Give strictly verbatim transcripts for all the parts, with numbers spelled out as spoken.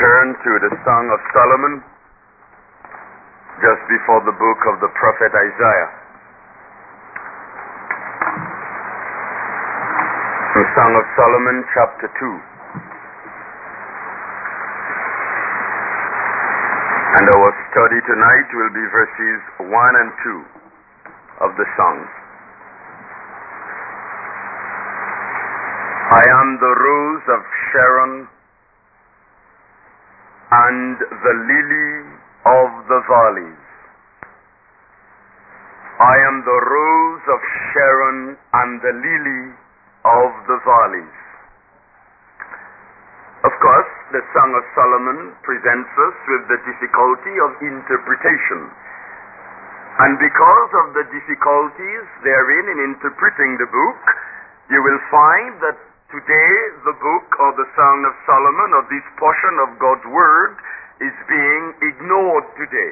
turn to the Song of Solomon, just before the book of the prophet Isaiah. The Song of Solomon, chapter two. And our study tonight will be verses one and two of the song. I am the rose of Sharon and the lily of the valleys. I am the rose of Sharon and the lily of the valleys. Of course, the Song of Solomon presents us with the difficulty of interpretation. And because of the difficulties therein in interpreting the book, you will find that today the book or the Song of Solomon, or this portion of God's Word, is being ignored today.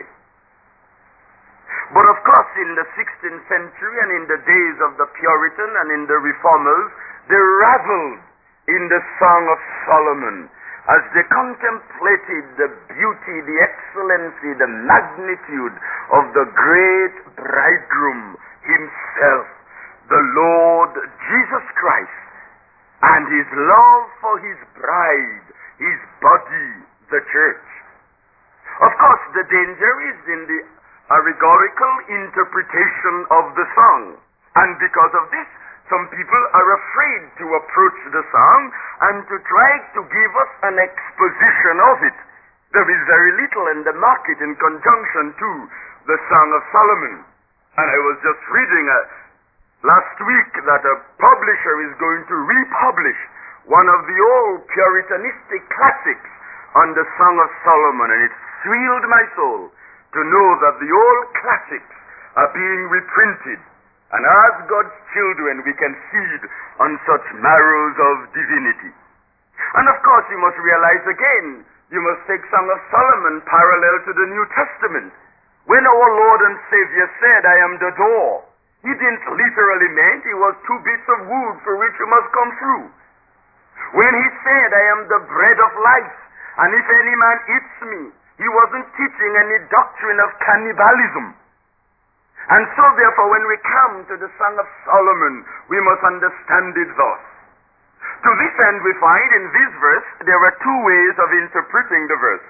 But of course, in the sixteenth century and in the days of the Puritan and in the Reformers, they reveled in the Song of Solomon as they contemplated the beauty, the excellency, the magnitude of the great bridegroom himself, the Lord Jesus Christ, and his love for his bride, his body, the church. Of course, the danger is in the allegorical interpretation of the song. And because of this, some people are afraid to approach the song and to try to give us an exposition of it. There is very little in the market in conjunction to the Song of Solomon. And I was just reading a last week that a publisher is going to republish one of the old Puritanistic classics on the Song of Solomon, and it thrilled my soul to know that the old classics are being reprinted, and as God's children we can feed on such marrows of divinity. And of course you must realize again, you must take Song of Solomon parallel to the New Testament. When our Lord and Savior said, I am the door, he didn't literally mean he was two bits of wood for which you must come through. When he said, I am the bread of life, and if any man eats me, he wasn't teaching any doctrine of cannibalism. And so therefore when we come to the Song of Solomon, we must understand it thus. To this end we find in this verse, there are two ways of interpreting the verse.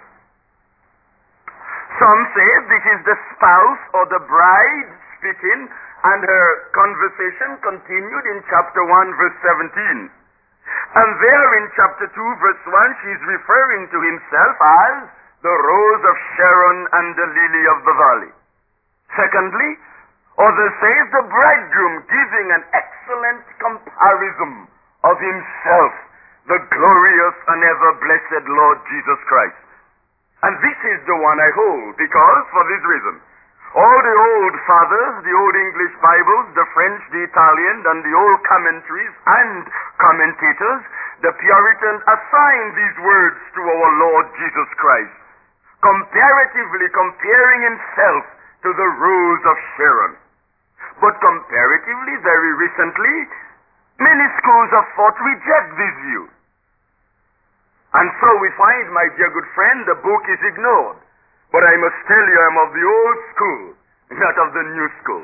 Some say this is the spouse or the bride speaking, and her conversation continued in chapter one, verse seventeen. And there in chapter two, verse one, she is referring to himself as the rose of Sharon and the lily of the valley. Secondly, others say the bridegroom, giving an excellent comparison of himself, the glorious and ever-blessed Lord Jesus Christ. And this is the one I hold, because for this reason, all the old fathers, the old English Bibles, the French, the Italian, and the old commentaries and commentators, the Puritans assign these words to our Lord Jesus Christ, comparatively comparing himself to the rose of Sharon. But comparatively, very recently, many schools of thought reject this view. And so we find, my dear good friend, the book is ignored. But I must tell you, I'm of the old school, not of the new school.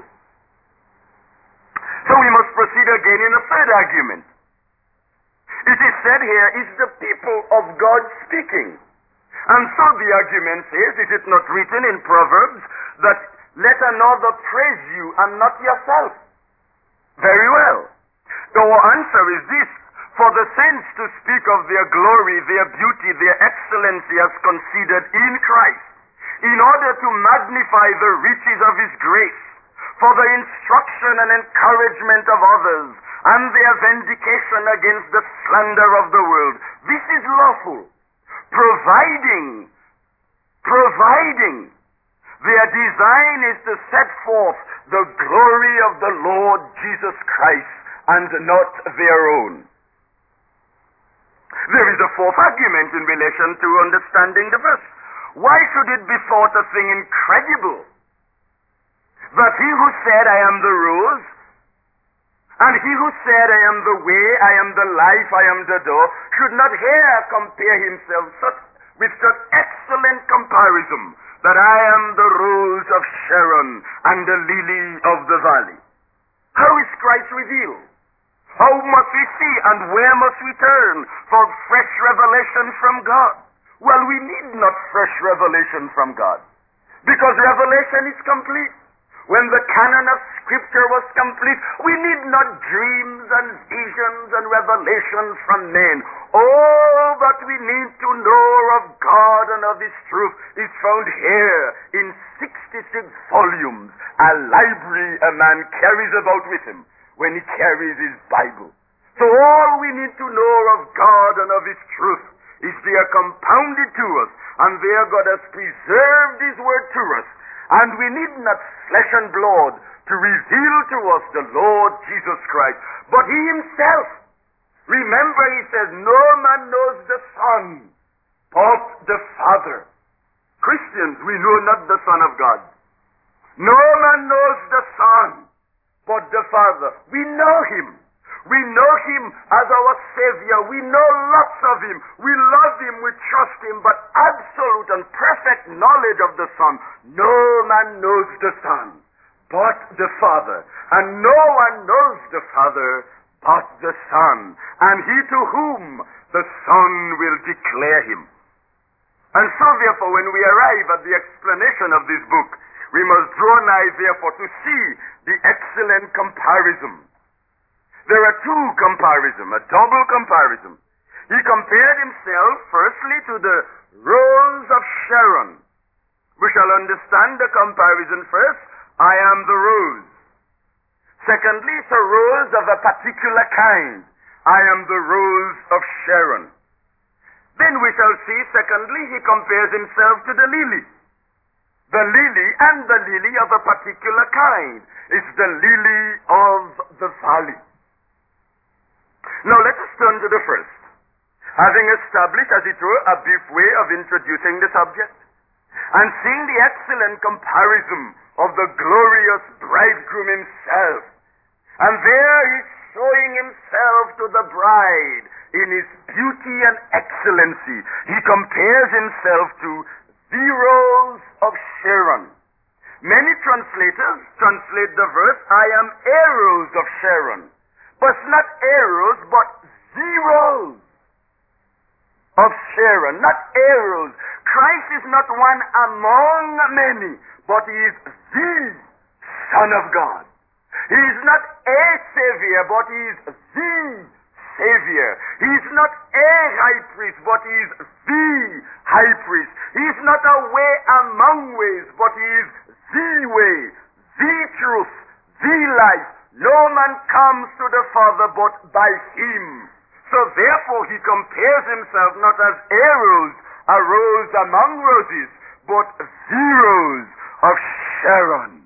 So we must proceed again in a third argument. It is said here, is the people of God speaking? And so the argument says, is it not written in Proverbs that let another praise you and not yourself? Very well. Our answer is this: for the saints to speak of their glory, their beauty, their excellency as considered in Christ, in order to magnify the riches of his grace, for the instruction and encouragement of others, and their vindication against the slander of the world. This is lawful, providing, providing their design is to set forth the glory of the Lord Jesus Christ and not their own. There is a fourth argument in relation to understanding the verse. Why should it be thought a thing incredible that he who said, I am the rose, and he who said, I am the way, I am the life, I am the door, should not here compare himself such, with an excellent comparison, that I am the rose of Sharon and the lily of the valley. How is Christ revealed? How must we see and where must we turn for fresh revelation from God? Well, we need not fresh revelation from God, because revelation is complete. When the canon of Scripture was complete, we need not dreams and visions and revelations from men. All that we need to know of God and of His truth is found here in sixty-six volumes, a library a man carries about with him when he carries his Bible. So all we need to know of God and of His truth is there compounded to us, and there God has preserved His word to us. And we need not flesh and blood to reveal to us the Lord Jesus Christ, but He Himself. Remember, He says, no man knows the Son but the Father. Christians, we know not the Son of God. No man knows the Son but the Father. We know Him. We know Him as our Savior. We know lots of Him. We love Him. We trust Him. But absolute and perfect knowledge of the Son, no man knows the Son but the Father. And no one knows the Father but the Son, and he to whom the Son will declare Him. And so therefore, when we arrive at the explanation of this book, we must draw nigh therefore to see the excellent comparison. There are two comparisons, a double comparison. He compared himself firstly to the rose of Sharon. We shall understand the comparison first. I am the rose. Secondly, it's a rose of a particular kind. I am the rose of Sharon. Then we shall see, secondly, he compares himself to the lily. The lily, and the lily of a particular kind, is the lily of the valley. Now let us turn to the first. Having established, as it were, a brief way of introducing the subject, and seeing the excellent comparison of the glorious bridegroom himself, and there he's showing himself to the bride in his beauty and excellency. He compares himself to the rose of Sharon. Many translators translate the verse, I am a rose of Sharon. But it's not a rose, but the rose of Sharon, not a rose. Christ is not one among many, but He is the Son of God. He is not a Savior, but He is the Savior. He is not a high priest, but He is the high priest. He is not a way among ways, but He is the way, the truth, the life. No man comes to the Father but by Him. So therefore He compares Himself not as a rose, a rose among roses, but the rose of Sharon.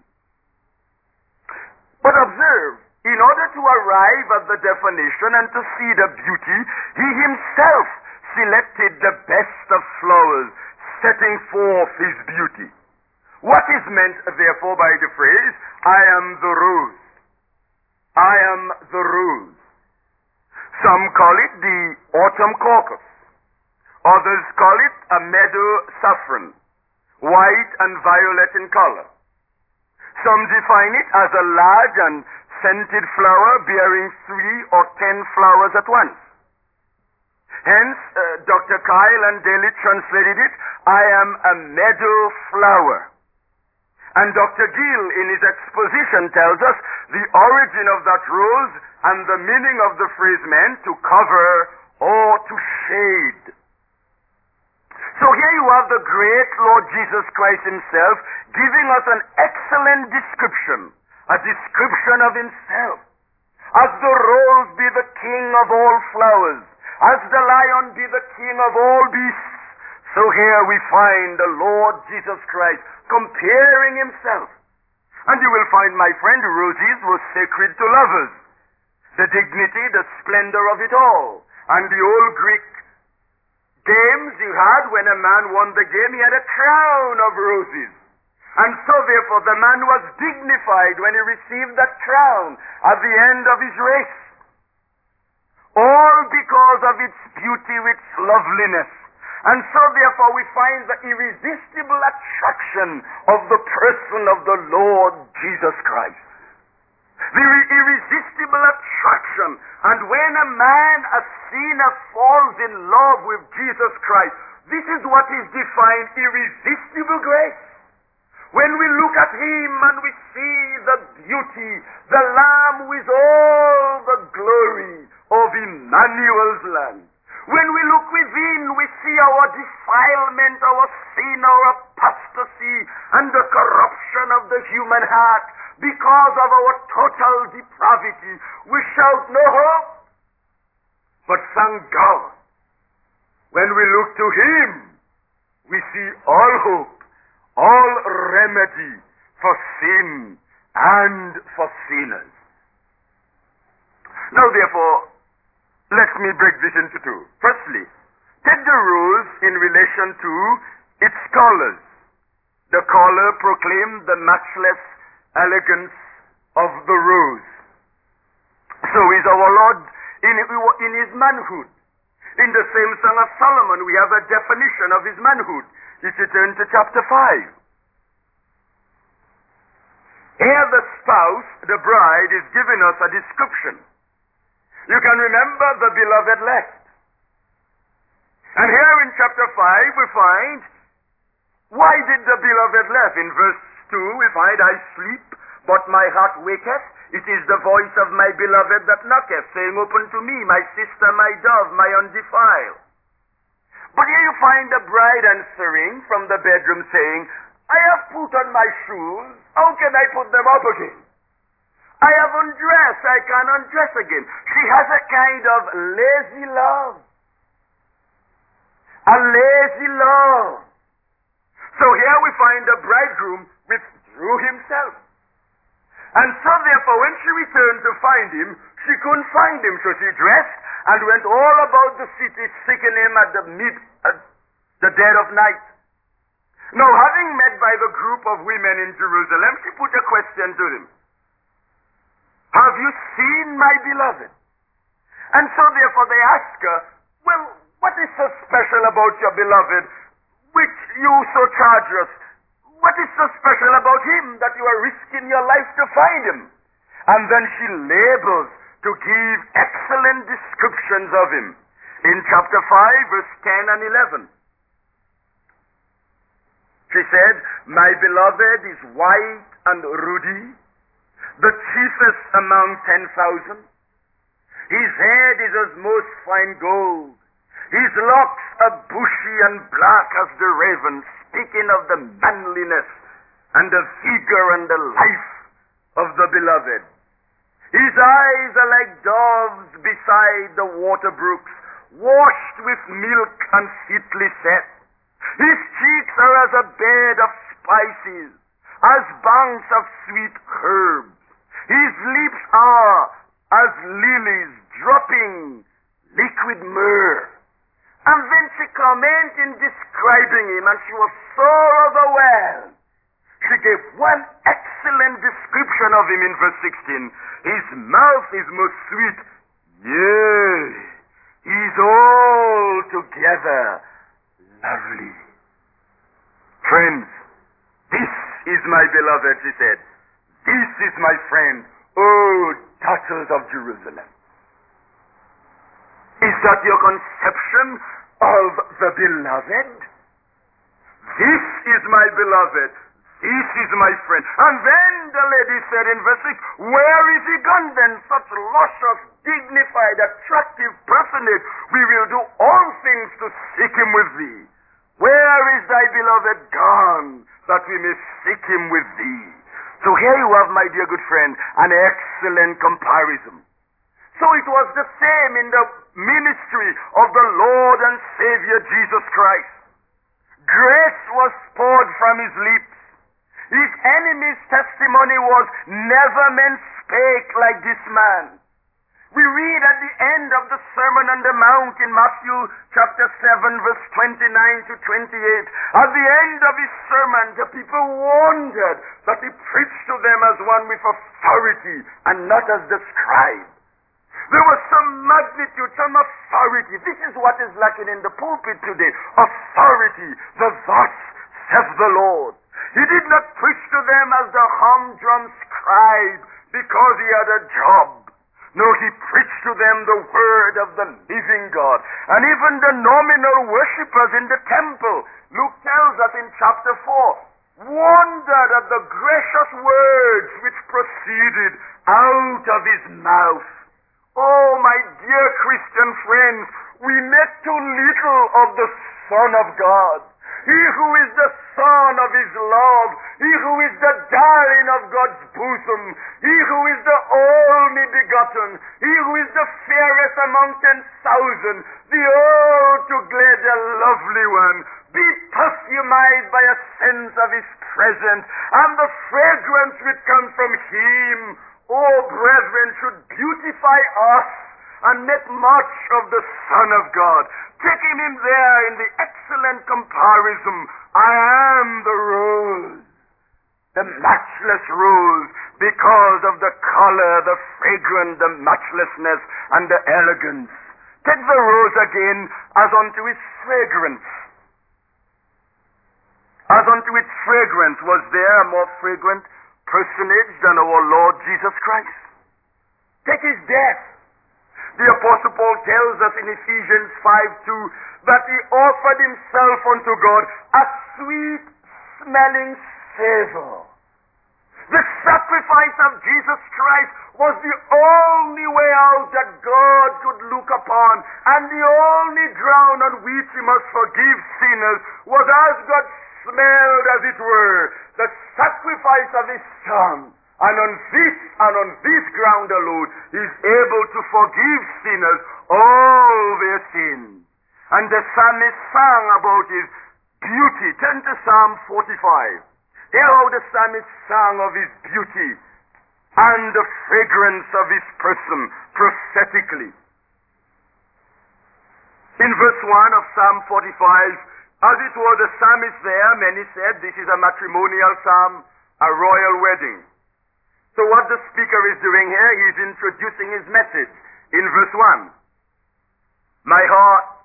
But observe, in order to arrive at the definition and to see the beauty, He Himself selected the best of flowers, setting forth His beauty. What is meant therefore by the phrase, I am the rose? I am the rose. Some call it the autumn crocus. Others call it a meadow saffron, white and violet in color. Some define it as a large and scented flower bearing three or ten flowers at once. Hence, uh, Doctor Kyle and Daly translated it, I am a meadow flower. And Doctor Gill, in his exposition, tells us the origin of that rose and the meaning of the phrase meant to cover or to shade. So here you have the great Lord Jesus Christ Himself giving us an excellent description, a description of Himself. As the rose be the king of all flowers, as the lion be the king of all beasts, so here we find the Lord Jesus Christ comparing Himself. And you will find, my friend, roses were sacred to lovers. The dignity, the splendor of it all. And the old Greek games you had, when a man won the game, he had a crown of roses. And so therefore the man was dignified when he received that crown at the end of his race. All because of its beauty, its loveliness. And so therefore we find the irresistible attraction of the person of the Lord Jesus Christ. The irresistible attraction. And when a man, a sinner, falls in love with Jesus Christ, this is what is defined irresistible grace. When we look at him and we see the beauty, the Lamb with all the glory of Emmanuel's land. When we look within, we see our defilement, our sin, our apostasy, and the corruption of the human heart. Because of our total depravity, we shout no hope. But thank God, when we look to him, we see all hope, all remedy for sin and for sinners. Now therefore, let me break this into two. Firstly, take the rose in relation to its colors. The color proclaimed the matchless elegance of the rose. So is our Lord in, in his manhood. In the same Song of Solomon, we have a definition of his manhood. If you turn to chapter five. Here the spouse, the bride, is giving us a description. You can remember the beloved left. And here in chapter five we find, why did the beloved left? In verse two we find, I sleep, but my heart waketh. It is the voice of my beloved that knocketh, saying, open to me, my sister, my dove, my undefiled. But here you find the bride answering from the bedroom saying, I have put on my shoes, how can I put them up again? I have undressed, I can undress again. She has a kind of lazy love. A lazy love. So here we find the bridegroom withdrew himself. And so therefore when she returned to find him, she couldn't find him. So she dressed and went all about the city seeking him at the mid, at the dead of night. Now having met by the group of women in Jerusalem, she put a question to them. Have you seen my beloved? And so therefore they ask her, well, what is so special about your beloved, which you so charge us? What is so special about him that you are risking your life to find him? And then she labors to give excellent descriptions of him. In chapter five, verse ten and eleven. She said, my beloved is white and ruddy, the chiefest among ten thousand. His head is as most fine gold. His locks are bushy and black as the raven, speaking of the manliness and the vigor and the life of the beloved. His eyes are like doves beside the water brooks, washed with milk and fitly set. His cheeks are as a bed of spices, as banks of sweet herbs. His lips are as lilies dropping liquid myrrh. And then she commented in describing him, and she was so overwhelmed. She gave one excellent description of him in verse sixteen. His mouth is most sweet. Yea, he's altogether lovely. Friends, this is my beloved, she said. This is my friend, oh, daughters of Jerusalem. Is that your conception of the beloved? This is my beloved. This is my friend. And then the lady said in verse six, where is he gone then? Such luscious, dignified, attractive personage. We will do all things to seek him with thee. Where is thy beloved gone, that we may seek him with thee? So here you have, my dear good friend, an excellent comparison. So it was the same in the ministry of the Lord and Savior Jesus Christ. Grace was poured from his lips. His enemy's testimony was, never man spake like this man. We read at the end of the Sermon on the Mount in Matthew chapter seven, verse twenty-nine to twenty-eight. At the end of his sermon, the people wondered that he preached to them as one with authority and not as the scribe. There was some magnitude, some authority. This is what is lacking in the pulpit today. Authority. The thus saith the Lord. He did not preach to them as the humdrum scribe because he had a job. No, he preached to them the word of the living God. And even the nominal worshippers in the temple, Luke tells us in chapter four, wondered at the gracious words which proceeded out of his mouth. Oh, my dear Christian friends, we make too little of the Son of God. He who is the Son of His love, He who is the darling of God's bosom, He who is the only begotten, He who is the fairest among ten thousand, the altogether lovely one, be perfumed by a sense of His presence, and the fragrance which comes from Him, oh brethren, should beautify us and make much of the Son of God. Taking Him there in the excellent comparison, I am the rose, the matchless rose, because of the color, the fragrance, the matchlessness, and the elegance. Take the rose again as unto its fragrance. As unto its fragrance, was there a more fragrant personage than our Lord Jesus Christ? Take His death. The Apostle Paul tells us in Ephesians five two that he offered himself unto God a sweet-smelling savor. The sacrifice of Jesus Christ was the only way out that God could look upon, and the only ground on which He must forgive sinners was as God smelled, as it were, the sacrifice of His Son. And on this, and on this ground alone, He is able to forgive sinners all their sins. And the psalmist sang about His beauty. Turn to Psalm forty-five. Hear how the psalmist sang of His beauty and the fragrance of His person prophetically. In verse one of Psalm forty-five, as it was the psalmist there, many said this is a matrimonial psalm, a royal wedding. So what the speaker is doing here, he is introducing his message in verse one. My heart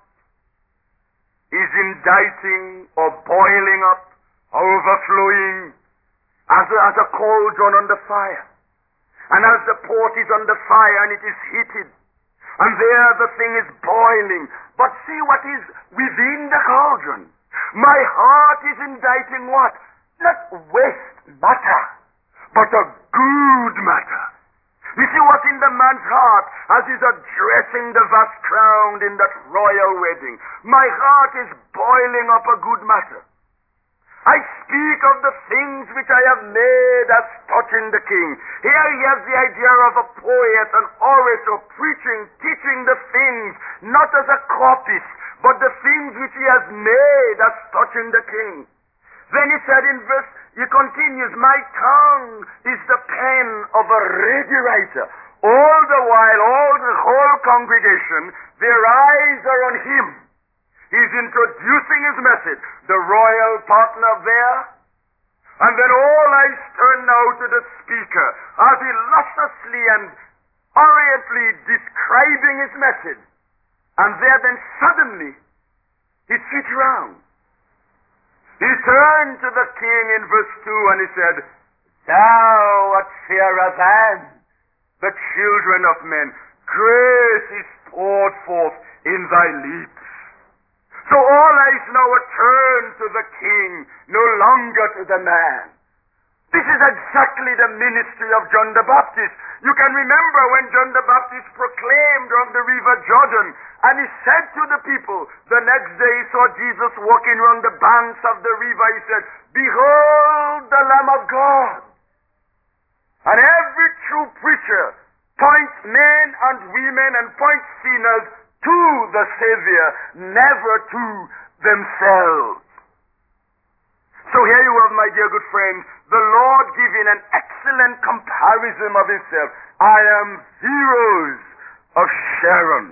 is inditing or boiling up, overflowing as a, as a cauldron on the fire. And as the pot is on the fire and it is heated, and there the thing is boiling. But see what is within the cauldron. My heart is inditing what? Not waste matter, but a good matter. You see what's in the man's heart as he's addressing the vast crowd in that royal wedding. My heart is boiling up a good matter. I speak of the things which I have made as touching the king. Here he has the idea of a poet, an orator, preaching, teaching the things, not as a copyist, but the things which he has made as touching the king. Then he said in verse, he continues, my tongue is the pen of a ready writer. All the while, all the whole congregation, their eyes are on him. He's introducing his message, the royal partner there. And then all eyes turn now to the speaker as he lusciously and orientally describing his message. And there then suddenly, he switched around. He turned to the king in verse two and he said, thou art fairer than the children of men. Grace is poured forth in thy lips. So all eyes now are turned to the king, no longer to the man. This is exactly the ministry of John the Baptist. You can remember when John the Baptist proclaimed on the river Jordan, and he said to the people, the next day he saw Jesus walking around the banks of the river, he said, behold the Lamb of God. And every true preacher points men and women and points sinners to the Savior, never to themselves. So here you have, my dear good friends, the Lord giving an excellent comparison of Himself. I am the rose of Sharon.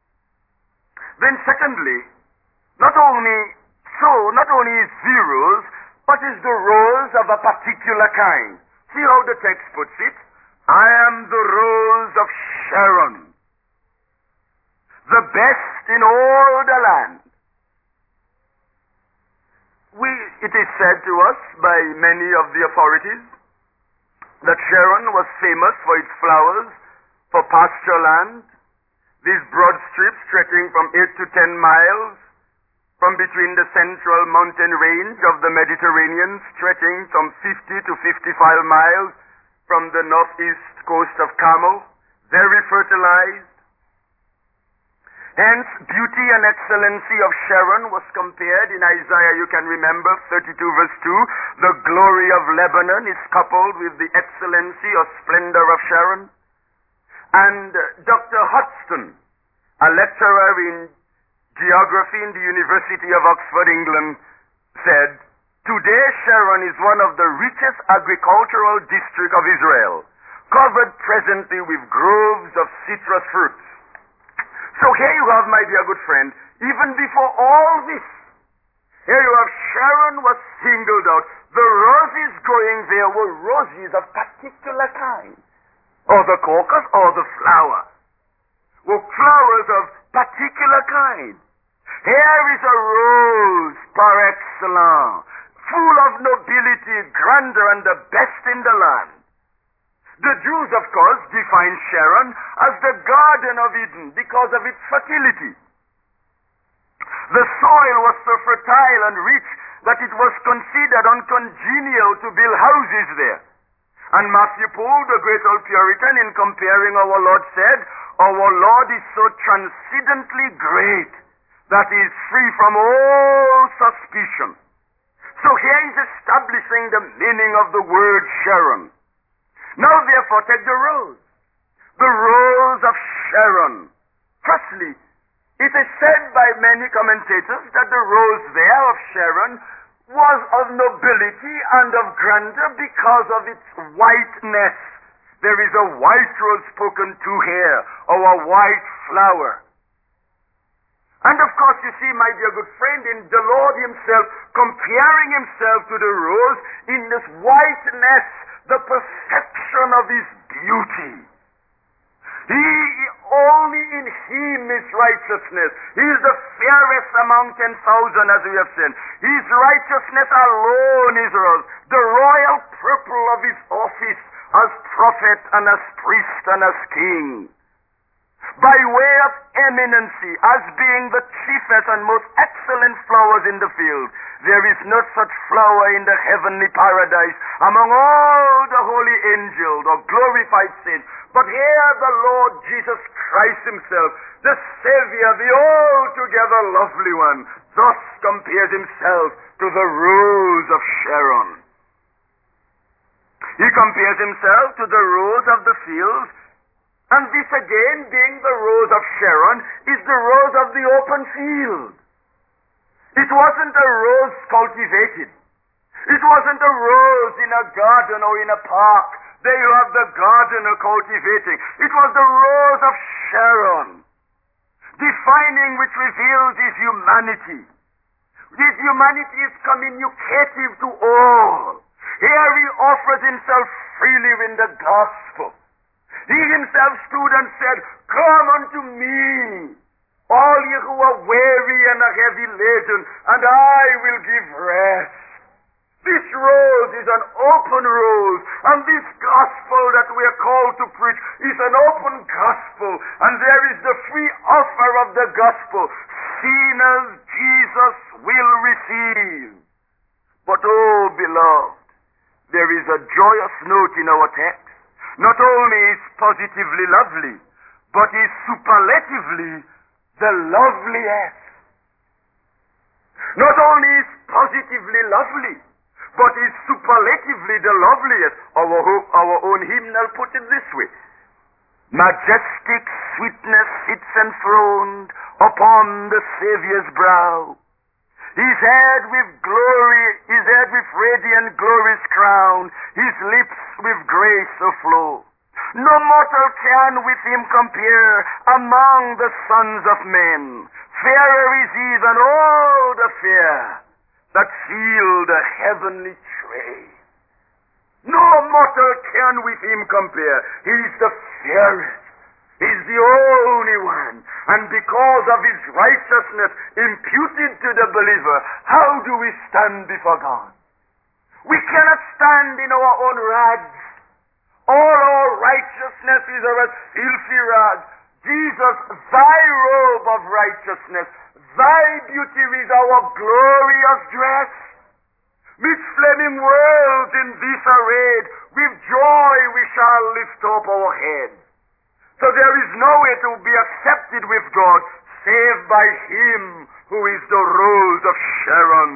Then secondly, not only so, not only is the rose, but is the rose of a particular kind. See how the text puts it? I am the rose of Sharon. the best in all the land. We, it is said to us by many of the authorities that Sharon was famous for its flowers, for pasture land, these broad strips stretching from eight to ten miles from between the central mountain range of the Mediterranean, stretching from fifty to fifty-five miles from the northeast coast of Carmel, very fertilized. Hence, beauty and excellency of Sharon was compared in Isaiah, you can remember, thirty-two verse two. The glory of Lebanon is coupled with the excellency or splendor of Sharon. And Doctor Hodgson, a lecturer in geography in the University of Oxford, England, said, "Today Sharon is one of the richest agricultural districts of Israel, covered presently with groves of citrus fruits." So here you have, my dear good friend, even before all this, here you have Sharon was singled out. The roses growing there were roses of particular kind, or the crocus, or the flower, were flowers of particular kind. Here is a rose par excellence, full of nobility, grandeur, and the best in the land. The Jews, of course, define Sharon as the Garden of Eden because of its fertility. The soil was so fertile and rich that it was considered uncongenial to build houses there. And Matthew Poole, the great old Puritan, in comparing our Lord, said, "Our Lord is so transcendently great that he is free from all suspicion." So here he is establishing the meaning of the word Sharon. Now therefore take the rose. The rose of Sharon. Firstly, it is said by many commentators that the rose there of Sharon was of nobility and of grandeur because of its whiteness. There is a white rose spoken to here, or a white flower. And of course, you see, my dear good friend, in the Lord himself, comparing himself to the rose in this whiteness, the perception of his beauty. He, only in him is righteousness. He is the fairest among ten thousand, as we have said. His righteousness alone is rose, the royal purple of his office as prophet and as priest and as king. By way of eminency, as being the chiefest and most excellent flowers in the field, there is no such flower in the heavenly paradise among all the holy angels or glorified saints. But here the Lord Jesus Christ himself, the Savior, the altogether lovely one, thus compares himself to the rose of Sharon. He compares himself to the rose of the fields. And this again, being the rose of Sharon, is the rose of the open field. It wasn't a rose cultivated. It wasn't a rose in a garden or in a park. There you have the gardener cultivating. It was the rose of Sharon, defining which reveals his humanity. His humanity is communicative to all. Here he offers himself freely in the gospel. He himself stood and said, "Come unto me, all ye who are weary and are heavy laden, and I will give rest." This rose is an open rose, and this gospel that we are called to preach is an open gospel, and there is the free offer of the gospel. Sinners Jesus will receive. But oh, beloved, there is a joyous note in our text. Not only is positively lovely, but is superlatively the loveliest. Not only is positively lovely, but is superlatively the loveliest. Our, our own hymnal put it this way: majestic sweetness sits enthroned upon the Savior's brow. His head with glory, his head with radiant glory's crown, his lips with grace aflow. No mortal can with him compare among the sons of men. Fairer is he than all the fair that feel the heavenly train. No mortal can with him compare. He is the fairest. He's the only one. And because of his righteousness imputed to the believer, how do we stand before God? We cannot stand in our own rags. All our righteousness is of a filthy rag. Jesus, thy robe of righteousness, thy beauty is our glorious dress. Midst flaming worlds in this arrayed, with joy we shall lift up our heads. So there is no way to be accepted with God save by him who is the Rose of Sharon.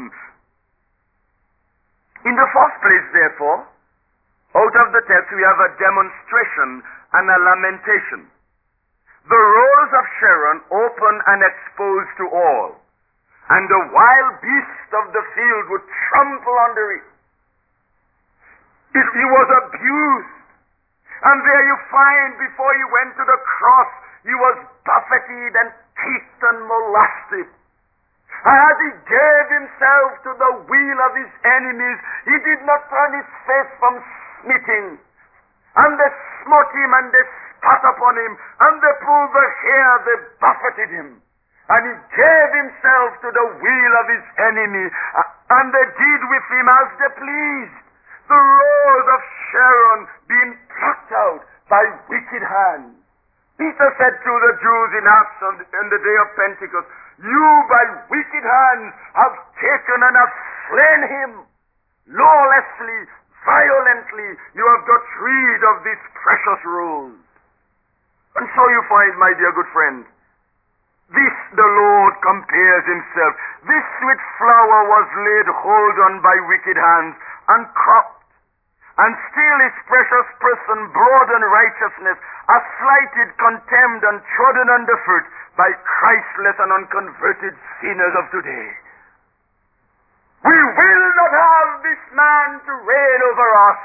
In the first place, therefore, out of the text we have a demonstration and a lamentation. The Rose of Sharon open and exposed to all, and the wild beasts of the field would trample under it. It he was abused. And there you find, before he went to the cross, he was buffeted and kicked and molested. And as he gave himself to the will of his enemies, he did not turn his face from smiting. And they smote him, and they spat upon him, and they pulled the hair, they buffeted him. And he gave himself to the will of his enemy, and they did with him as they pleased. The Rose of Sharon being plucked out by wicked hands. Peter said to the Jews in Acts on the, on the day of Pentecost, you by wicked hands have taken and have slain him. Lawlessly, violently, you have got rid of this precious rose. And so you find, my dear good friend, this the Lord compares himself. This sweet flower was laid hold on by wicked hands and cropped. And still his precious person, blood and righteousness, are slighted, contemned, and trodden underfoot by Christless and unconverted sinners of today. We will not have this man to reign over us.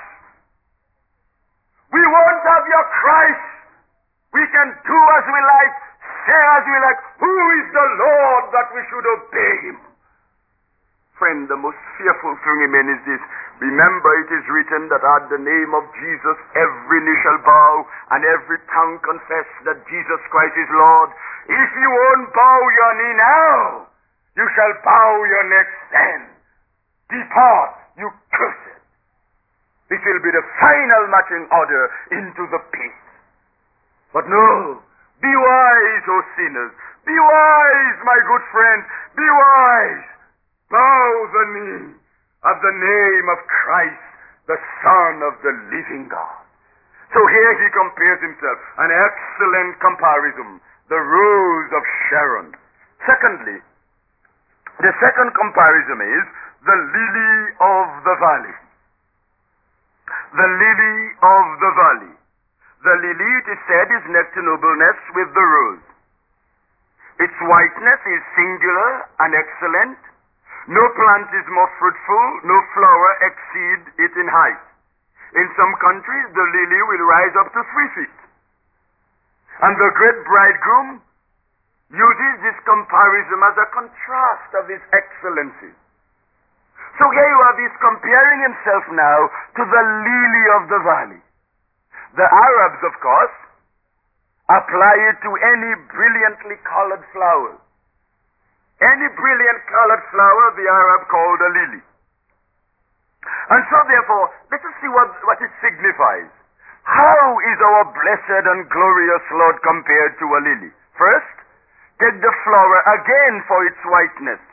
We won't have your Christ. We can do as we like, say as we like. Who is the Lord that we should obey him? Friend, the most fearful thing in men is this. Remember, it is written that at the name of Jesus, every knee shall bow and every tongue confess that Jesus Christ is Lord. If you won't bow your knee now, you shall bow your next then. Depart, you cursed. This will be the final marching order into the pit. But no, be wise, O sinners. Be wise, my good friend. Be wise. Bow the knee of the name of Christ, the Son of the living God. So here he compares himself, an excellent comparison, the Rose of Sharon. Secondly, the second comparison is the lily of the valley. The lily of the valley. The lily, it is said, is next to nobleness with the rose. Its whiteness is singular and excellent. No plant is more fruitful, no flower exceed it in height. In some countries, the lily will rise up to three feet. And the great bridegroom uses this comparison as a contrast of his excellency. So here you have, he's comparing himself now to the lily of the valley. The Arabs, of course, apply it to any brilliantly colored flower. Any brilliant colored flower the Arab called a lily. And so therefore, let us see what, what it signifies. How is our blessed and glorious Lord compared to a lily? First, take the flower again for its whiteness.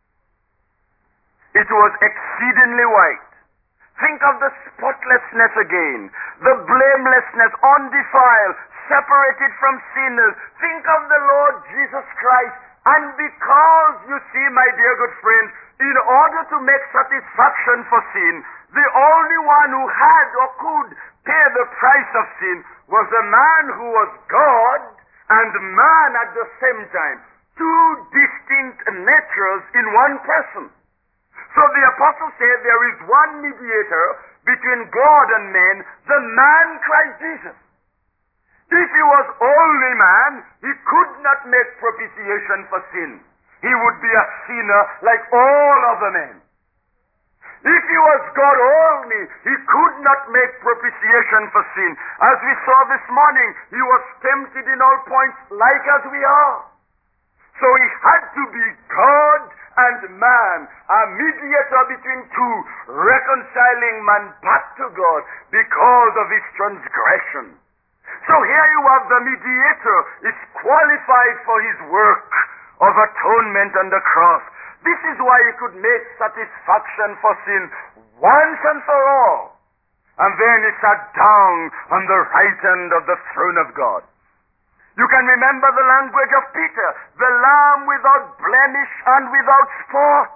It was exceedingly white. Think of the spotlessness again, the blamelessness, undefiled, separated from sinners. Think of the Lord Jesus Christ. And because, you see, my dear good friend, in order to make satisfaction for sin, the only one who had or could pay the price of sin was a man who was God and man at the same time. Two distinct natures in one person. So the apostle said there is one mediator between God and men, the man Christ Jesus. If he was only man, he could not make propitiation for sin. He would be a sinner like all other men. If he was God only, he could not make propitiation for sin. As we saw this morning, he was tempted in all points like as we are. So he had to be God and man, a mediator between two, reconciling man back to God because of his transgression. So here you have the mediator is qualified for his work of atonement on the cross. This is why he could make satisfaction for sin once and for all. And then he sat down on the right hand of the throne of God. You can remember the language of Peter, the lamb without blemish and without spot.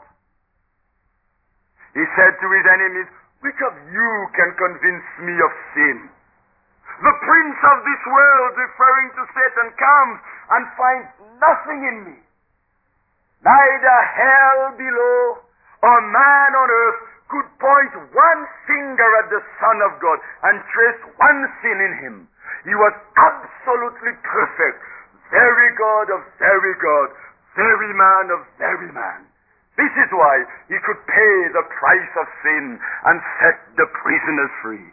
He said to his enemies, which of you can convince me of sin? The prince of this world, referring to Satan, comes and finds nothing in me. Neither hell below or man on earth could point one finger at the Son of God and trace one sin in him. He was absolutely perfect, very God of very God, very man of very man. This is why he could pay the price of sin and set the prisoners free.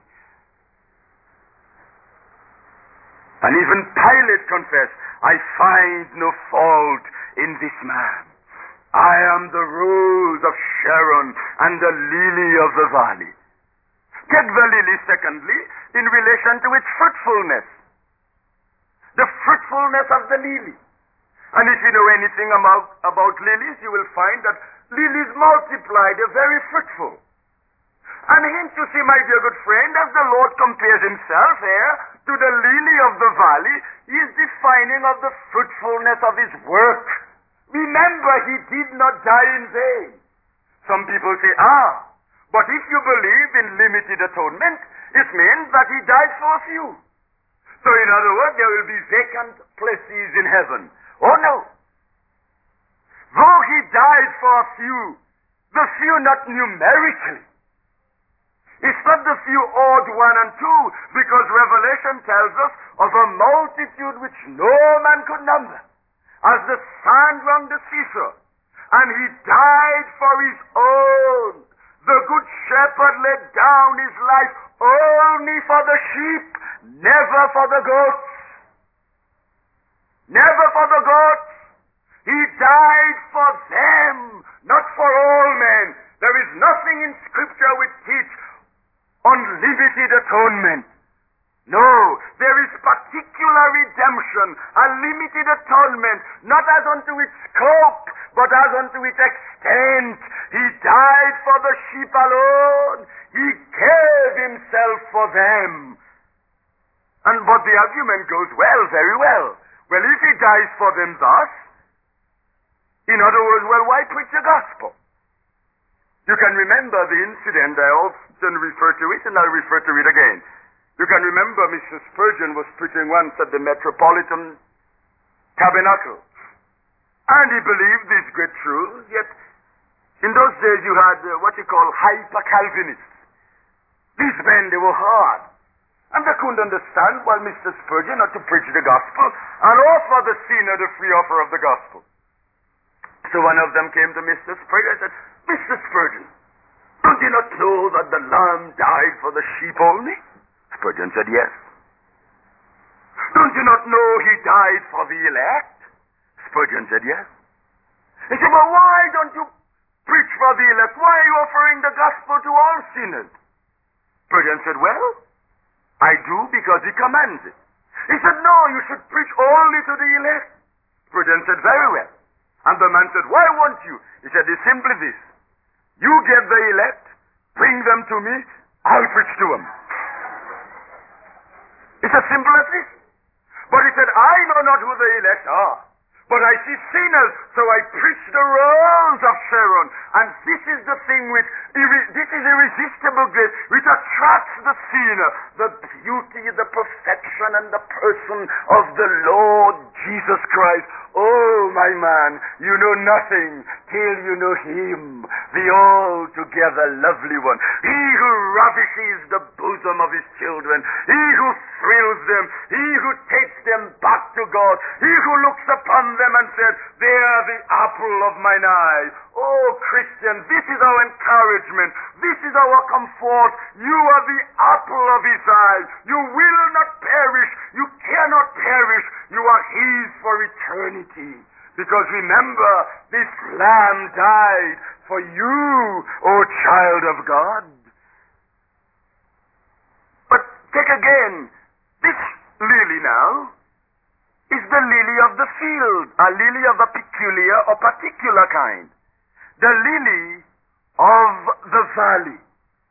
And even Pilate confessed, I find no fault in this man. I am the rose of Sharon and the lily of the valley. Take the lily, secondly, in relation to its fruitfulness. The fruitfulness of the lily. And if you know anything about, about lilies, you will find that lilies multiply, they're very fruitful. And hence you see, my dear good friend, as the Lord compares himself here to the lily of the valley, he is defining of the fruitfulness of his work. Remember, he did not die in vain. Some people say, ah, but if you believe in limited atonement, it means that he died for a few. So in other words, there will be vacant places in heaven. Oh no. Though he died for a few, the few not numerically. It's not the few odd one and two, because Revelation tells us of a multitude which no man could number, as the sand round the seashore. And he died for his own. The good shepherd laid down his life only for the sheep, never for the goats. Never for the goats. He died for them, not for all men. There is nothing in Scripture which teach unlimited atonement. No, there is particular redemption, a limited atonement, not as unto its scope, but as unto its extent. He died for the sheep alone. He gave himself for them. And but the argument goes, well, very well. Well, if he dies for them thus, in other words, well, why preach the gospel? You can remember the incident, I often refer to it, and I'll refer to it again. You can remember Mister Spurgeon was preaching once at the Metropolitan Tabernacle. And he believed these great truths, yet in those days you had uh, what you call hyper-Calvinists. These men, they were hard. And they couldn't understand why Mister Spurgeon had to preach the gospel and offer the sinner the free offer of the gospel. So one of them came to Mister Spurgeon and said, Mister Spurgeon, don't you not know that the lamb died for the sheep only? Spurgeon said, yes. Don't you not know he died for the elect? Spurgeon said, yes. He said, well, why don't you preach for the elect? Why are you offering the gospel to all sinners? Spurgeon said, well, I do because he commands it. He said, no, you should preach only to the elect. Spurgeon said, very well. And the man said, why won't you? He said, it's simply this. You get the elect, bring them to me, I'll preach to them. It's as simple as this. But he said, I know not who the elect are, but I see sinners, so I preach the rose of Sharon. And this is the thing which, this is irresistible grace, which attracts the sinner, the beauty, the perfection, and the person of the Lord Jesus Christ. Oh, my man, you know nothing till you know him, the altogether lovely one. He who ravishes the bosom of his children, he who thrills them, he who takes them back to God, he who looks upon them and says, they are the apple of mine eye. Oh, Christian, this is our encouragement. This is our comfort. You are the apple of his eye. You will not perish. You cannot perish. You are his for eternity. Because remember, this lamb died for you, O child of God. But take again, this lily now is the lily of the field, a lily of a peculiar or particular kind. The lily of the valley.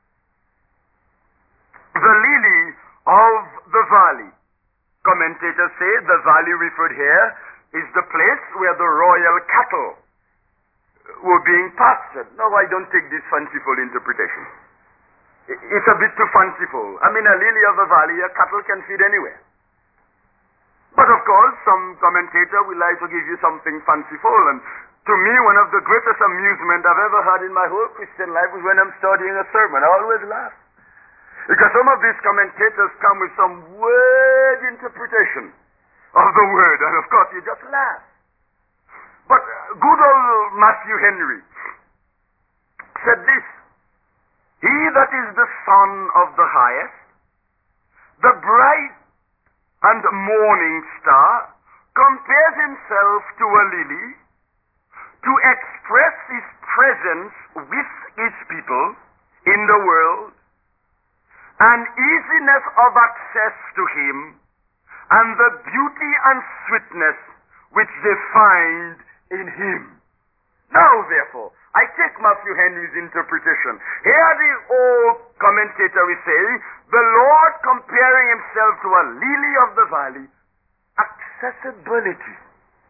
The lily of the valley. Commentators say the valley referred here is the place where the royal cattle were being pastured. No, I don't take this fanciful interpretation. It's a bit too fanciful. I mean, a lily of the valley, a cattle can feed anywhere. But of course, some commentator will like to give you something fanciful, and to me, one of the greatest amusement I've ever had in my whole Christian life was when I'm studying a sermon. I always laugh. Because some of these commentators come with some word interpretation of the word, and of course you just laugh. But good old Matthew Henry said this: he that is the Son of the Highest, the bright and morning star, compares himself to a lily to express his presence with his people in the world, and easiness of access to him, and the beauty and sweetness which they find in him. Now, therefore, I take Matthew Henry's interpretation. Here the old commentator is saying, the Lord comparing himself to a lily of the valley, accessibility.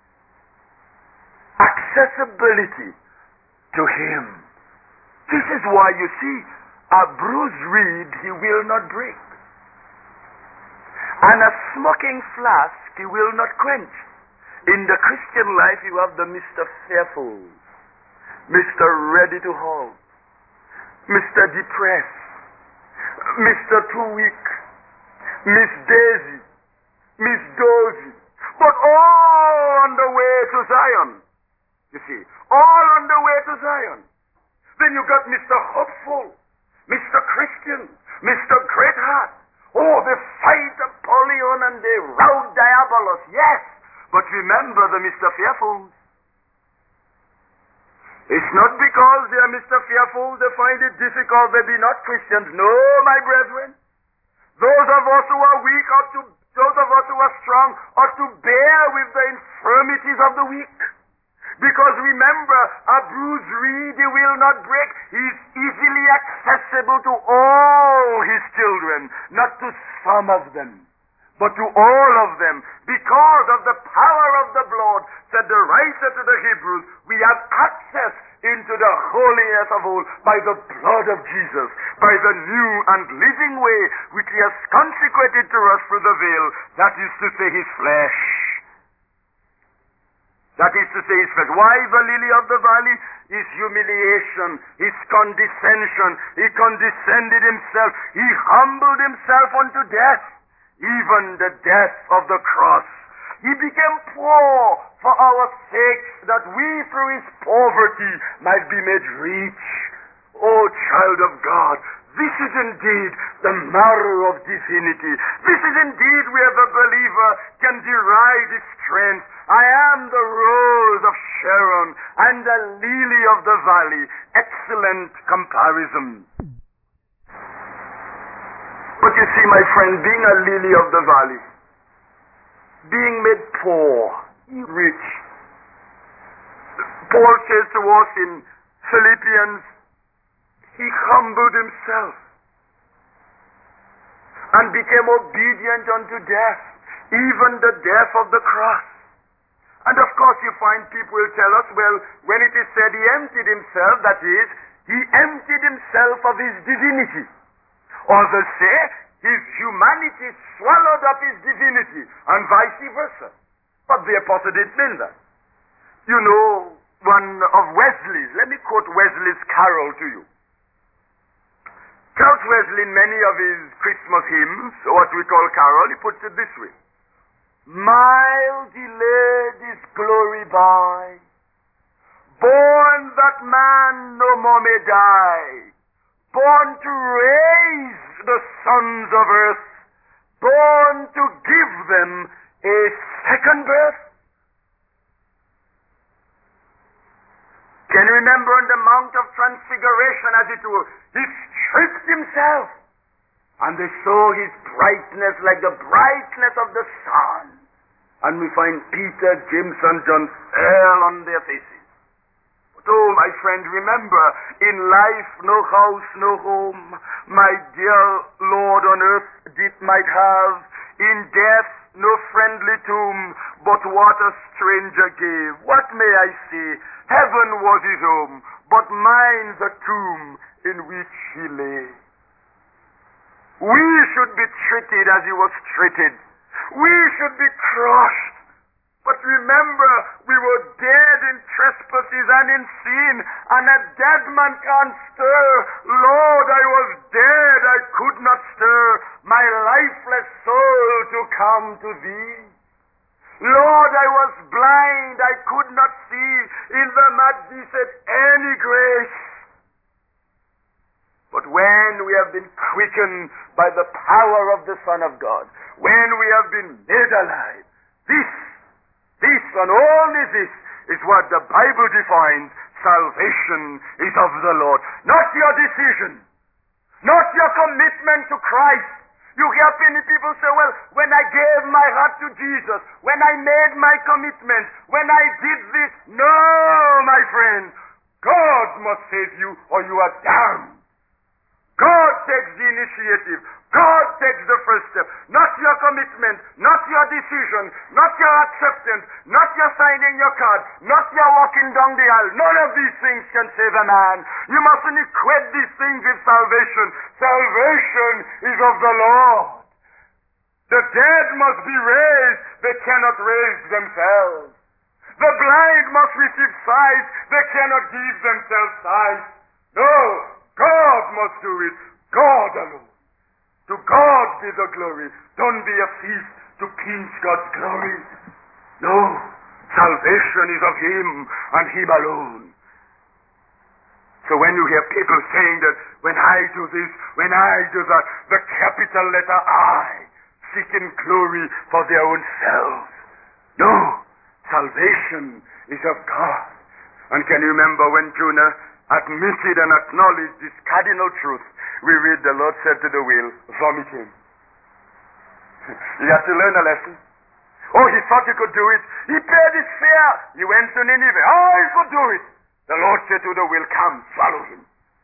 Accessibility to him. This is why you see, a bruised reed he will not break, and a smoking flask he will not quench. In the Christian life you have the Mister Fearful, Mister Ready to Halt, Mister Depressed, Mister Too Weak, Miss Daisy, Miss Dozy, but all on the way to Zion. You see, all on the way to Zion. Then you got Mister Hopeful, Mister Christian, Mister Greatheart. Oh, they fight Apollyon and they rout Diabolos. Yes, but remember the Mister Fearful. It's not because they are Mister Fearful they find it difficult they be not Christians. No, my brethren. Those of us who are weak ought to, those of us who are strong ought to bear with the infirmities of the weak. Because remember, a bruised reed he will not break. He is easily accessible to all his children, not to some of them, but to all of them. Because of the power of the blood, said the writer to the Hebrews, we have access into the holiest of all by the blood of Jesus, by the new and living way which he has consecrated to us through the veil, that is to say his flesh. That is to say his flesh. Why the lily of the valley? His humiliation, his condescension. He condescended himself. He humbled himself unto death, even the death of the cross. He became poor for our sakes, that we through his poverty might be made rich. Oh, child of God, this is indeed the marrow of divinity. This is indeed where the believer can derive his strength. I am the rose of Sharon and the lily of the valley. Excellent comparison. But you see, my friend, being a lily of the valley, being made poor, rich. Paul says to us in Philippians, he humbled himself and became obedient unto death, even the death of the cross. And of course you find people will tell us, well, when it is said he emptied himself, that is, he emptied himself of his divinity. Others say his humanity swallowed up his divinity, and vice versa. But the apostle didn't mean that. You know, one of Wesley's, let me quote Wesley's carol to you. Charles Wesley, in many of his Christmas hymns, or what we call carol, he puts it this way: mild delayed is glory by, born that man no more may die, born to raise the sons of earth, born to give them a second birth. Can you remember on the Mount of Transfiguration, as it were, he stripped himself, and they saw his brightness like the brightness of the sun. And we find Peter, James, and John fell on their faces. But oh, my friend, remember, in life, no house, no home, my dear Lord on earth did might have. In death, no friendly tomb, but what a stranger gave. What may I say? Heaven was his home, but mine the tomb in which he lay. We should be treated as he was treated. We should be crushed. But remember, we were dead in trespasses and in sin, and a dead man can't stir. Lord, I was dead, I could not stir my lifeless soul to come to thee. Lord, I was blind, I could not see. In the mad thee said, any grace. But when we have been quickened by the power of the Son of God, when we have been made alive, this, this and only this is what the Bible defines. Salvation is of the Lord. Not your decision, not your commitment to Christ. You hear many people say, well, when I gave my heart to Jesus, when I made my commitment, when I did this. No, my friend, God must save you or you are damned. God takes the initiative. God takes the first step. Not your commitment, not your decision, not your acceptance, not your signing your card, not your walking down the aisle. None of these things can save a man. You mustn't equate these things with salvation. Salvation is of the Lord. The dead must be raised. They cannot raise themselves. The blind must receive sight. They cannot give themselves sight. No. God must do it. God alone. To God be the glory. Don't be a thief to pinch God's glory. No. Salvation is of Him and Him alone. So when you hear people saying that when I do this, when I do that, the capital letter I, seeking glory for their own selves. No. Salvation is of God. And can you remember when Jonah admitted and acknowledged this cardinal truth? We read the Lord said to the whale, vomit him. He had to learn a lesson. Oh, he thought he could do it. He paid his fare. He went to Nineveh. Oh, he could do it. The Lord said to the whale, come, swallow him.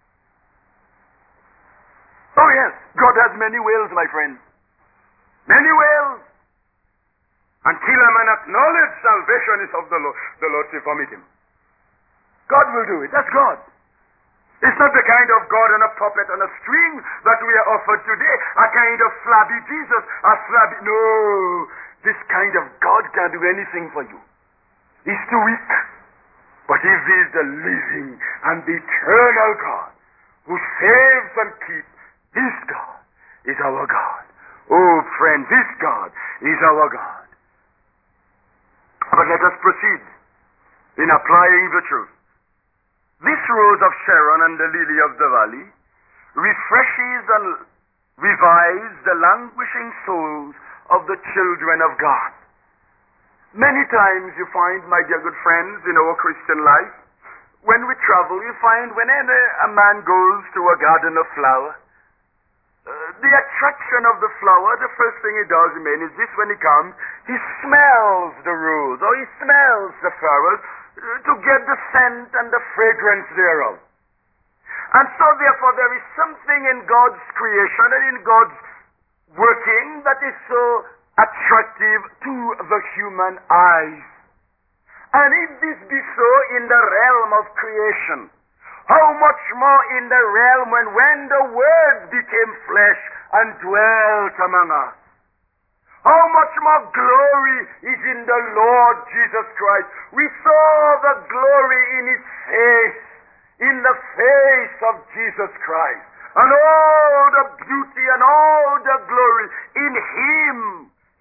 Oh yes, God has many whales, my friend. Many whales. Until a man acknowledges salvation is of the Lord, the Lord said, vomit him. God will do it. That's God. It's not the kind of God on a puppet on a string that we are offered today, a kind of flabby Jesus, a flabby... No, this kind of God can't do anything for you. He's too weak. But if He is the living and the eternal God who saves and keeps, this God is our God. Oh, friend, this God is our God. But let us proceed in applying the truth. This rose of Sharon and the lily of the valley refreshes and revives the languishing souls of the children of God. Many times you find, my dear good friends, in our Christian life, when we travel, you find whenever a man goes to a garden of flowers, uh, the attraction of the flower, the first thing he does, man, is this: when he comes, he smells the rose, or he smells the flowers, to get the scent and the fragrance thereof. And so therefore there is something in God's creation and in God's working that is so attractive to the human eyes. And if this be so in the realm of creation, how much more in the realm when, when the Word became flesh and dwelt among us. How much more glory is in the Lord Jesus Christ. We saw the glory in His face, in the face of Jesus Christ. And all the beauty and all the glory in Him,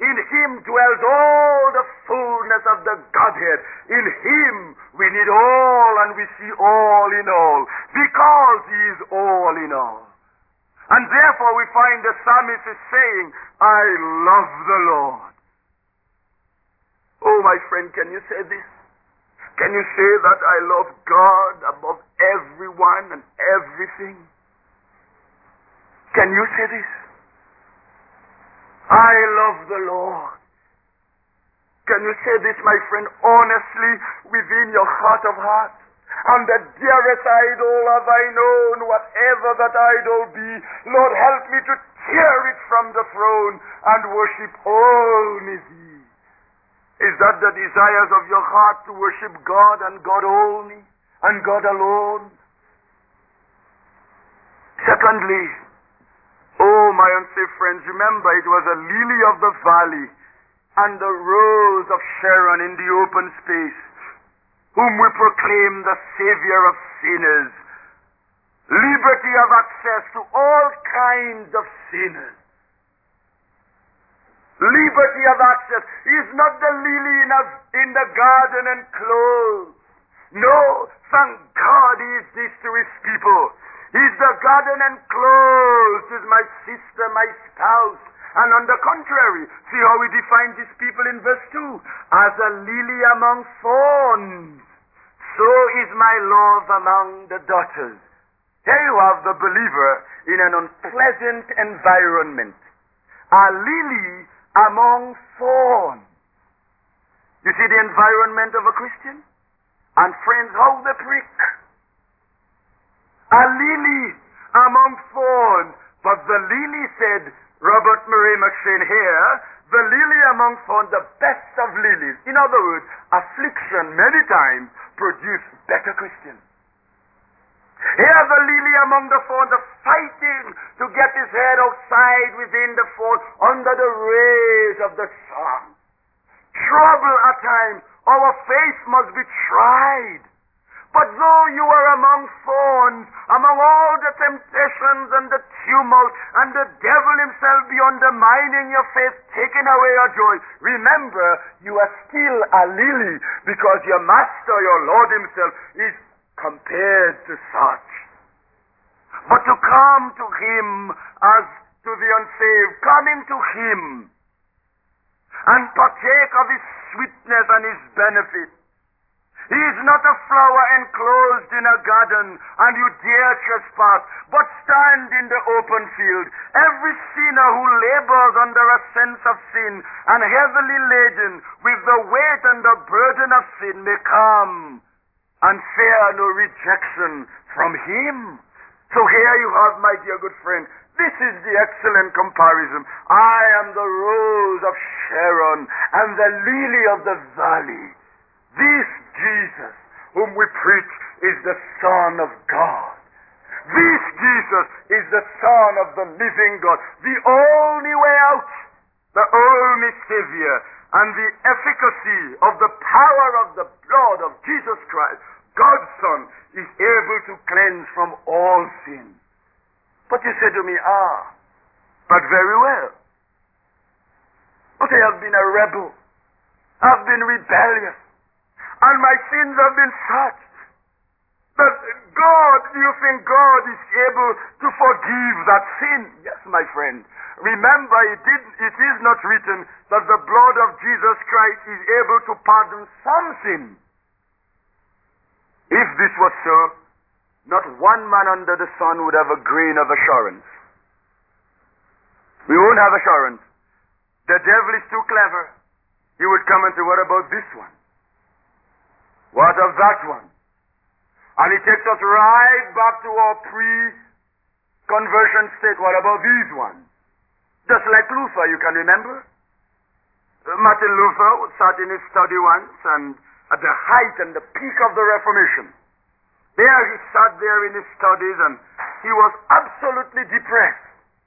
In Him dwells all the fullness of the Godhead. In Him we need all and we see all in all, because He is all in all. And therefore we find the psalmist is saying, I love the Lord. Oh, my friend, can you say this? Can you say that I love God above everyone and everything? Can you say this? I love the Lord. Can you say this, my friend, honestly within your heart of hearts? And the dearest idol have I known, whatever that idol be, Lord, help me to tear it from the throne and worship only Thee. Is that the desires of your heart, to worship God and God only and God alone? Secondly, oh, my unsaved friends, remember it was a lily of the valley and the rose of Sharon in the open space, whom we proclaim the Savior of sinners. Liberty of access to all kinds of sinners. Liberty of access. He is not the lily in, a, in the garden enclosed. No, thank God He is this to His people. He is the garden enclosed, is my sister, my spouse. And on the contrary, see how He defines His people in verse two. As a lily among thorns, so is my love among the daughters. Here you have the believer in an unpleasant environment. A lily among thorns. You see the environment of a Christian? And friends, how they prick. A lily among thorns. But the lily, said Robert Murray McShane here, the lily among thorns, the best of lilies. In other words, affliction many times produces better Christians. Here the lily among the thorns, the fighting to get his head outside within the thorn under the rays of the sun. Trouble at times, our faith must be tried. But though you are among thorns, among all the temptations and the tumult, and the devil himself be undermining your faith, taking away your joy, remember, you are still a lily, because your master, your Lord himself, is compared to such. But to come to Him as to the unsaved, coming to Him and partake of His sweetness and His benefit. He is not a flower enclosed in a garden and you dare trespass, but stand in the open field. Every sinner who labors under a sense of sin and heavily laden with the weight and the burden of sin may come and fear no rejection from Him. So here you have, my dear good friend, this is the excellent comparison. I am the rose of Sharon and the lily of the valley. This Jesus, whom we preach, is the Son of God. This Jesus is the Son of the living God, the only way out, the only Savior, and the efficacy of the power of the blood of Jesus Christ, God's Son, is able to cleanse from all sin. But you say to me, ah, but very well. But I have been a rebel. I've been rebellious. And my sins have been such that God, do you think God is able to forgive that sin? Yes, my friend. Remember, it, did, it is not written that the blood of Jesus Christ is able to pardon some sin. If this was so, not one man under the sun would have a grain of assurance. We won't have assurance. The devil is too clever. He would come and say, what about this one? What of that one? And he takes us right back to our pre-conversion state. What about these ones? Just like Luther, you can remember? Martin Luther sat in his study once, and at the height and the peak of the Reformation, there he sat there in his studies, and he was absolutely depressed.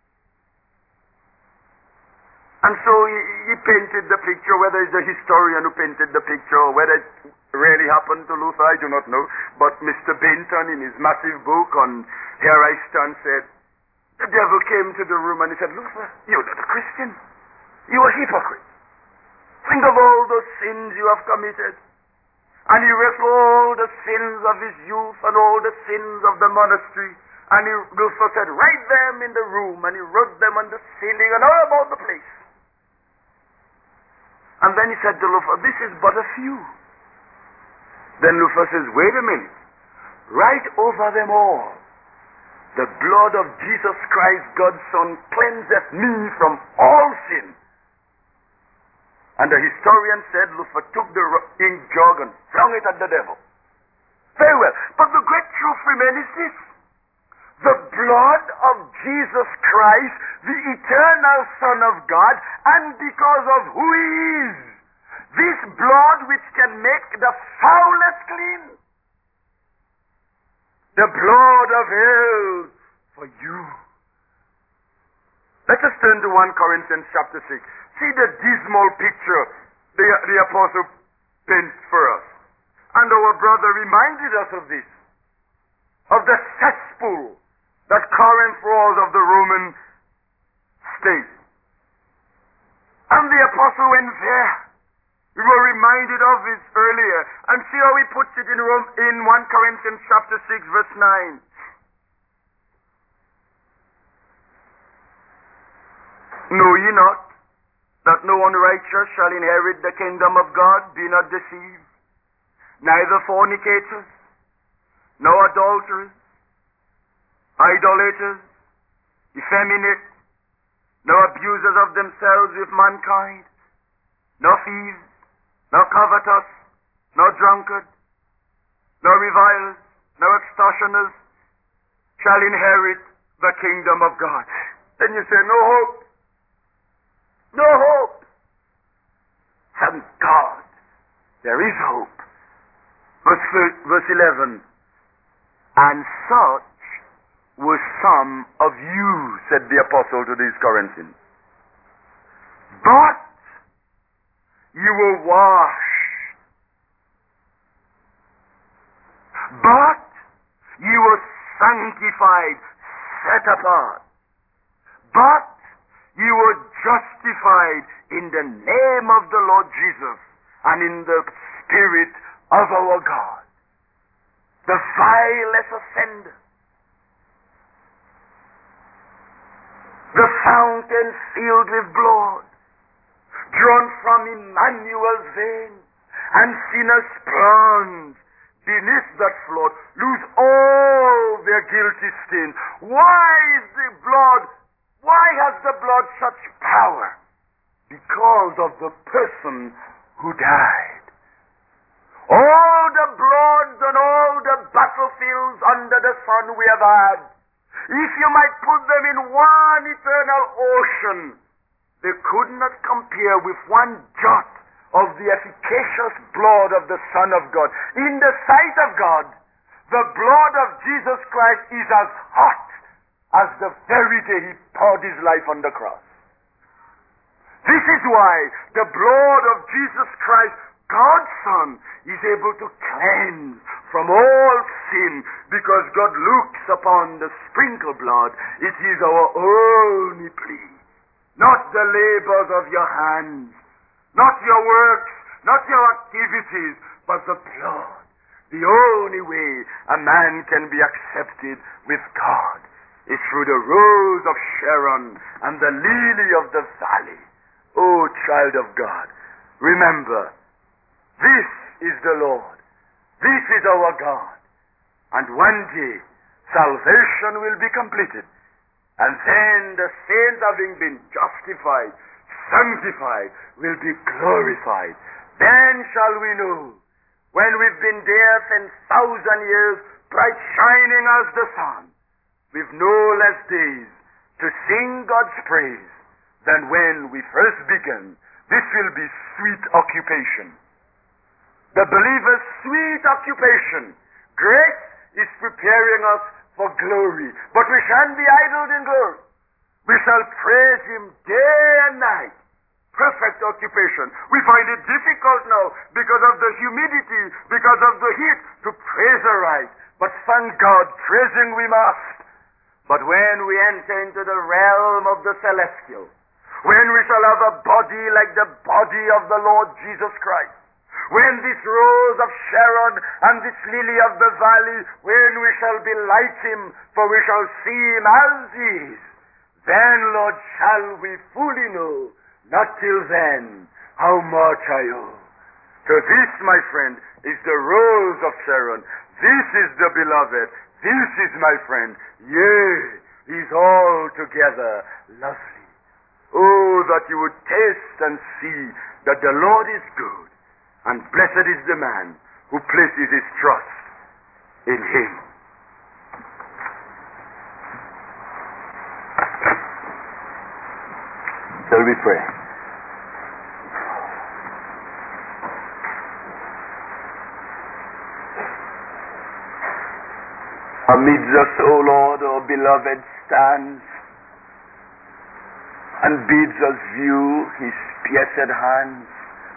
And so he, he painted the picture, whether it's the historian who painted the picture or whether it really happened to Luther, I do not know. But Mister Benton, in his massive book on Here I Stand, said, the devil came to the room and he said, Luther, you're not a Christian. You are hypocrite. Think of all the sins you have committed. And he wrestled all the sins of his youth and all the sins of the monastery. And he, Luther said, write them in the room. And he wrote them on the ceiling and all about the place. And then he said to Luther, this is but a few. Then Luther says, wait a minute. Write over them all. The blood of Jesus Christ, God's Son, cleanseth me from all sin. And the historian said Luther took the ink jug and flung it at the devil. Very well. But the great truth remains is this. The blood of Jesus Christ, the eternal Son of God, and because of who he is, this blood which can make the foulest clean. The blood of hell for you. Let us turn to First Corinthians chapter six. See the dismal picture the, the apostle paints for us. And our brother reminded us of this, of the cesspool that Corinth was of the Roman state. And the apostle went there. We were reminded of this earlier. And see how he puts it in Rome, in First Corinthians chapter six, verse nine. Know ye not that no unrighteous shall inherit the kingdom of God? Be not deceived. Neither fornicators, nor adulterers, idolaters, effeminate, nor abusers of themselves with mankind, nor thieves, nor covetous, nor drunkard, nor revilers, nor extortioners shall inherit the kingdom of God. Then you say, no hope. No hope. Thank God. There is hope. Verse, verse eleven. And such were some of you, said the apostle to these Corinthians. But you were washed. But you were sanctified, set apart. But you were justified in the name of the Lord Jesus and in the Spirit of our God. The vilest offender. The fountain filled with blood, drawn from Emmanuel's vein, and sinners plunged beneath that flood lose all their guilty stain. Why is the blood, why has the blood such power? Because of the person who died. All the bloods and all the battlefields under the sun we have had, if you might put them in one eternal ocean, they could not compare with one jot of the efficacious blood of the Son of God. In the sight of God, the blood of Jesus Christ is as hot as the very day he poured his life on the cross. This is why the blood of Jesus Christ, God's Son, is able to cleanse from all sin, because God looks upon the sprinkled blood. It is our only plea. Not the labors of your hands, not your works, not your activities, but the blood. The only way a man can be accepted with God is through the rose of Sharon and the lily of the valley. Oh, child of God, remember, this is the Lord. This is our God. And one day, salvation will be completed. And then the saints, having been justified, sanctified, will be glorified. Then shall we know, when we've been there ten thousand years, bright shining as the sun, with no less days to sing God's praise than when we first began. This will be sweet occupation. The believer's sweet occupation. Grace is preparing us for glory. But we shan't be idle in glory. We shall praise him day and night. Perfect occupation. We find it difficult now because of the humidity, because of the heat, to praise aright. But thank God, praising we must. But when we enter into the realm of the celestial, when we shall have a body like the body of the Lord Jesus Christ, when this rose of Sharon and this lily of the valley, when we shall be like him, for we shall see him as he is, then, Lord, shall we fully know, not till then, how much I owe. So this, my friend, is the rose of Sharon. This is the beloved. This is my friend. Yea, he's altogether lovely. Oh, that you would taste and see that the Lord is good, and blessed is the man who places his trust in him. Shall we pray? Amidst us, O Lord, our beloved stands and bids us view his pierced hands.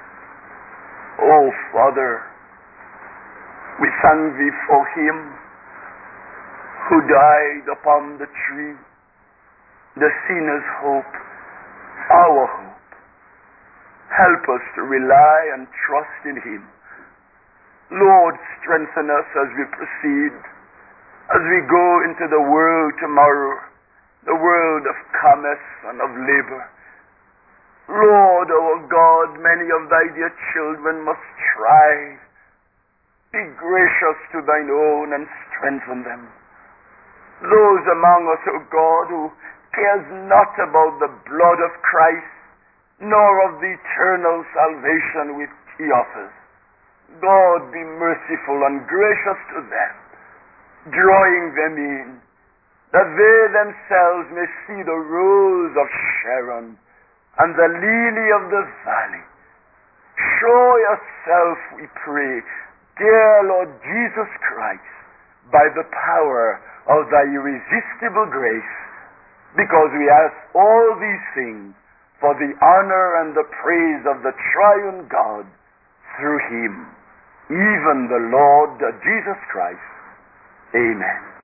O Father, we thank thee for him who died upon the tree, the sinner's hope, our hope. Help us to rely and trust in him. Lord, strengthen us as we proceed, as we go into the world tomorrow, the world of commerce and of labor. Lord, our God, many of thy dear children must strive. Be gracious to thine own and strengthen them. Those among us, O God, who cares not about the blood of Christ, nor of the eternal salvation which he offers. God, be merciful and gracious to them, drawing them in, that they themselves may see the rose of Sharon and the lily of the valley. Show yourself, we pray, dear Lord Jesus Christ, by the power of thy irresistible grace, because we ask all these things for the honor and the praise of the triune God through him, even the Lord Jesus Christ. Amen.